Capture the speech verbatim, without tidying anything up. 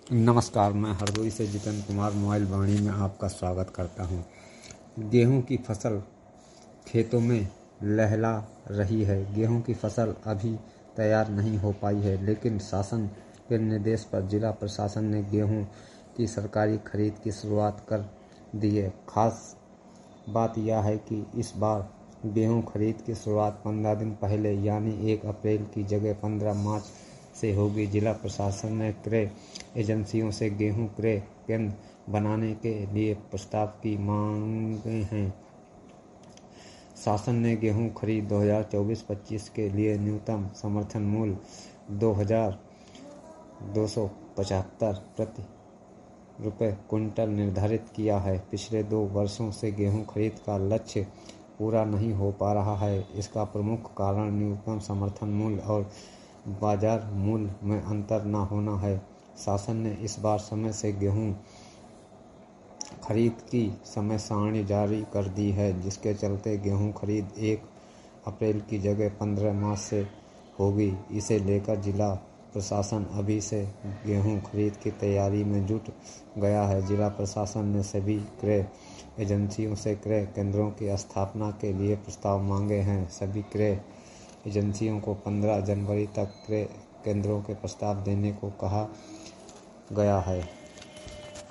नमस्कार, मैं हरदोई से जितेंद्र कुमार मोबाइल वाणी में आपका स्वागत करता हूं। गेहूं की फसल खेतों में लहला रही है। गेहूं की फसल अभी तैयार नहीं हो पाई है, लेकिन शासन के निर्देश पर जिला प्रशासन ने गेहूं की सरकारी खरीद की शुरुआत कर दी है। खास बात यह है कि इस बार गेहूं खरीद की शुरुआत पंद्रह दिन पहले यानी एक अप्रैल की जगह पंद्रह मार्च से होगी। जिला प्रशासन ने क्रय एजेंसियों से गेहूं क्रय केंद्र बनाने के लिए प्रस्ताव की मांगे हैं। शासन ने गेहूं खरीद दो हज़ार चौबीस पच्चीस के लिए न्यूनतम समर्थन मूल्य दो हज़ार दो सौ पचहत्तर प्रति रुपये क्विंटल निर्धारित किया है। पिछले दो वर्षों से गेहूं खरीद का लक्ष्य पूरा नहीं हो पा रहा है। इसका प्रमुख कारण न्यूनतम समर्थन मूल्य और बाजार मूल्य में अंतर न होना है। शासन ने इस बार समय से गेहूं खरीद की समय सारणी जारी कर दी है, जिसके चलते गेहूं खरीद एक अप्रैल की जगह पंद्रह मार्च से होगी। इसे लेकर जिला प्रशासन अभी से गेहूं खरीद की तैयारी में जुट गया है। जिला प्रशासन ने सभी क्रय एजेंसियों से क्रय केंद्रों की स्थापना के लिए प्रस्ताव मांगे हैं। सभी क्रय एजेंसियों को पंद्रह जनवरी तक क्रय केंद्रों के प्रस्ताव देने को कहा गया है।